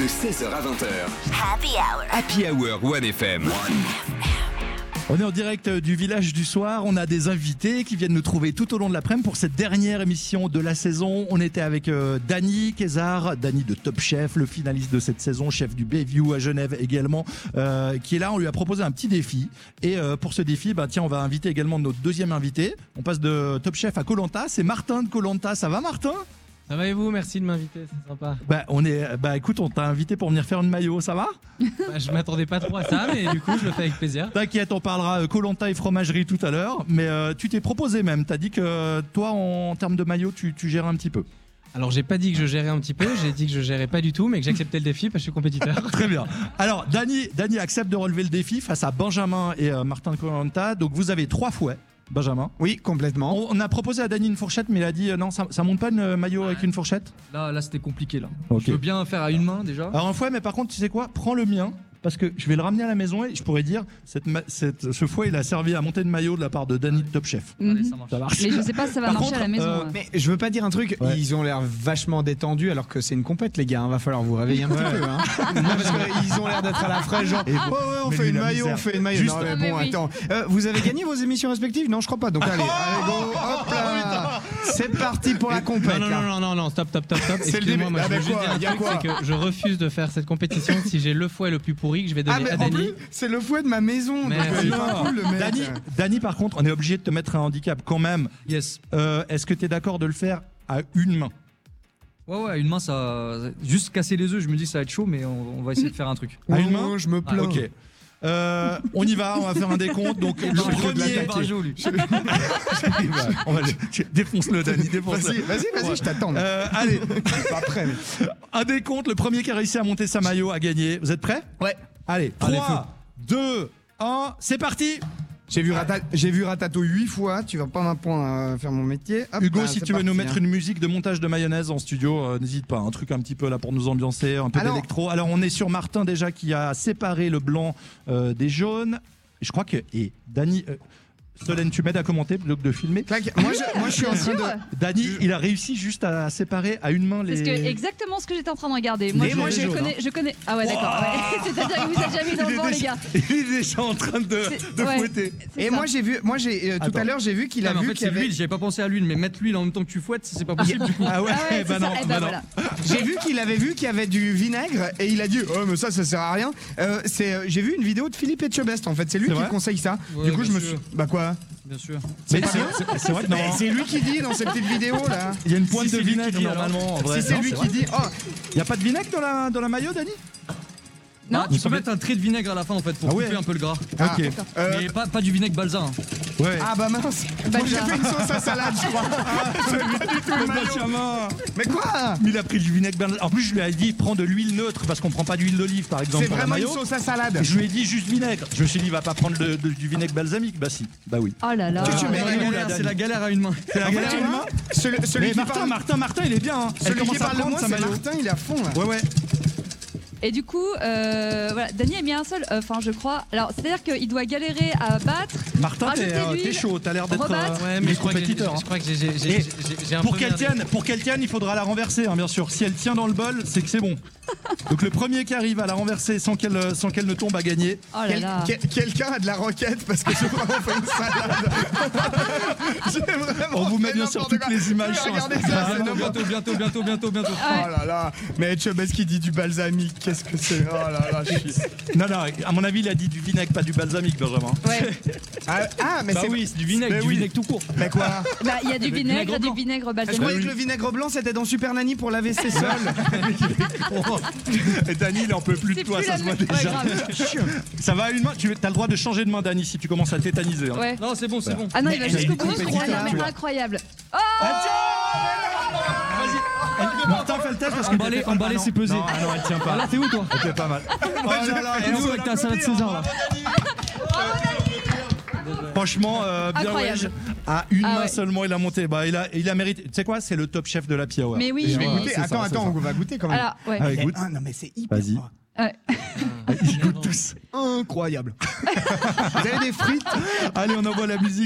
De 16h à 20h. Happy Hour. Happy Hour 1FM. On est en direct du village du soir, on a des invités qui viennent nous trouver tout au long de l'après-midi pour cette dernière émission de la saison. On était avec Dany Kézard, Dany de Top Chef, le finaliste de cette saison, chef du Bayview à Genève également, qui est là. On lui a proposé un petit défi et pour ce défi, on va inviter également notre deuxième invité. On passe de Top Chef à Koh Lanta, c'est Martin de Koh Lanta. Ça va Martin ? Ça va et vous ? Merci de m'inviter, c'est sympa. Écoute, on t'a invité pour venir faire une maillot, ça va ? Je m'attendais pas trop à ça, mais du coup, je le fais avec plaisir. T'inquiète, on parlera Koh Lanta et fromagerie tout à l'heure, mais tu t'es proposé même. T'as dit que toi, en termes de maillot, tu gères un petit peu. Alors, j'ai pas dit que je gérais un petit peu, j'ai dit que je gérais pas du tout, mais que j'acceptais le défi parce que je suis compétiteur. Très bien. Alors, Dany accepte de relever le défi face à Benjamin et Martin de Koh Lanta. Donc, vous avez 3 fouets. Benjamin. Oui, complètement. On a proposé à Dany une fourchette, mais il a dit non, ça monte pas une maillot avec une fourchette. Là c'était compliqué là. Okay. Je veux bien faire à une main déjà. Alors un fouet, mais par contre, tu sais quoi ? Prends le mien. Parce que je vais le ramener à la maison et je pourrais dire ce fouet il a servi à monter de maillot de la part de Dany de Top Chef. Allez, ça marche. Mais je sais pas si ça va marcher à la maison. Mais je veux pas dire un truc, ils ont l'air vachement détendus alors que c'est une compète les gars, va falloir vous réveiller un petit peu. Hein. Non, parce qu'ils ont l'air d'être à la fraîche genre on fait une maillot, on fait une maillot. Juste, non, mais bon, attends. Vous avez gagné vos émissions respectives ? Non, je crois pas. Donc allez, go, hop là. C'est parti pour la compète. Non, stop. C'est le début. Excusez-moi, je veux juste dire un truc, c'est que je refuse de faire cette compétition si j'ai le fouet le plus pourri que je vais donner à Dany. C'est le fouet de ma maison. Mais C'est pas cool, le mec. Dany, par contre, on est obligé de te mettre un handicap quand même. Yes. Est-ce que tu es d'accord de le faire à une main ? Ouais, une main ça. Juste casser les œufs, je me dis que ça va être chaud, mais on va essayer de faire un truc. À une main ? Je me plains. Ok. On y va, on va faire un décompte. Donc le premier. On va défonce-le, Dany, défonce-le. Vas-y, je t'attends. Allez, Pas prêt. un décompte. Le premier qui a réussi à monter sa maillot a gagné. Vous êtes prêts ? Ouais. Allez, 3, 2, 1, c'est parti. J'ai vu Ratatouille 8 fois, tu vas pas m'apprendre à faire mon métier. Hop, Hugo, bah, si c'est tu veux parti, nous mettre hein. une musique de montage de mayonnaise en studio, n'hésite pas, un truc un petit peu là pour nous ambiancer, un peu d'électro. Alors on est sur Martin déjà qui a séparé le blanc des jaunes. Je crois que... Et Dany... Solène, tu m'aides à commenter plutôt que de filmer. Moi, je suis en train de... Dany, il a réussi juste à séparer à une main les... C'est exactement ce que j'étais en train de regarder. Moi, je connais. Ah ouais, d'accord. Ouais. C'est-à-dire que vous êtes jamais dans le vent, les gars. Il est déjà en train de fouetter. Et moi, tout à l'heure, j'ai vu qu'il a vu qu'il y avait... l'huile, j'avais pas pensé à l'huile, mais mettre l'huile en même temps que tu fouettes, c'est pas possible du coup. Ah ouais, bah non. Voilà. J'ai vu qu'il avait vu qu'il y avait du vinaigre et il a dit oh mais ça sert à rien. J'ai vu une vidéo de Philippe Etchebest en fait, c'est lui qui conseille ça. Ouais, du coup je me suis Bien sûr. C'est vrai que non. C'est lui qui dit dans cette petite vidéo là. Il y a une pointe de c'est lui qui vinaigre dit, normalement. En vrai. Si c'est lui qui dit Il y a pas de vinaigre dans la maillot, Dany ? Non, Tu peux mettre un trait de vinaigre à la fin en fait pour couper un peu le gras. Ok. Mais pas du vinaigre balsa. Hein. Ouais. Ah bah mince. Moi j'ai fait une sauce à salade je crois. C'est pas du tout le maillot. Mais quoi? Il a pris du vinaigre balsamique. En plus, je lui ai dit prends de l'huile neutre parce qu'on prend pas d'huile d'olive par exemple. C'est pour vraiment la une maillot. sauce à salade. Et je lui ai dit juste vinaigre. Je me suis dit il va pas prendre du vinaigre balsamique. Bah si. Bah oui. Oh là là. C'est la galère à une main. C'est la galère à une main. Celui qui Martin, il est bien. Hein. Celui qui parle de moi, c'est Martin, il est à fond là. Ouais. Et du coup, voilà, Dany a mis un seul œuf, je crois. Alors, c'est-à-dire qu'il doit galérer à battre. Martin, t'es chaud, t'as l'air d'être Ouais, mais je crois compétiteur. que j'ai un Pour peu qu'elle tienne, il faudra la renverser, bien sûr. Si elle tient dans le bol, c'est que c'est bon. Donc le premier qui arrive à la renverser sans qu'elle ne tombe a gagné. Oh là là. Quelqu'un a de la roquette parce que j'ai vraiment fait une salade. On vous met bien sûr toutes les images sur regardez Instagram. Bientôt. Oh là là. Mais Etchebest qui dit du balsamique, qu'est-ce que c'est? Oh là là, Non, à mon avis, il a dit du vinaigre, pas du balsamique, Benjamin. Ouais. Mais Bah oui, c'est du vinaigre tout court. Mais quoi? Bah, il y a du vinaigre, du vinaigre Je balsamique. croyais que le vinaigre blanc c'était dans Super Nanny pour laver ses sols. Et Dany, il en peut plus de toi, ça se voit déjà. Ça va à une main. T'as le droit de changer de main, Dany, si tu commences à tétaniser. Hein. Ouais. Non, c'est bon. Ah non, il va jusqu'au bout. compétiteur, Incroyable. Oh, Vas-y. Martin, fais le test parce que Emballer, c'est peser. Non, elle tient pas. Là, t'es où toi? C'était pas mal. Oh là là, Elle est où avec ta salade César là? Franchement, bien Incroyable. ouais. À une main ouais. seulement, il a monté. Bah, il a mérité. Tu sais quoi? C'est le top chef de la Hour. Mais oui, Et mais- voilà, Goûter. c'est ça, Attends, on va goûter quand même. alors, ouais. Allez, goûte. Non mais c'est hyper. Vas-y. Ouais. Ils goûtent tous. Incroyable. Vous avez des frites? Allez, on envoie la musique.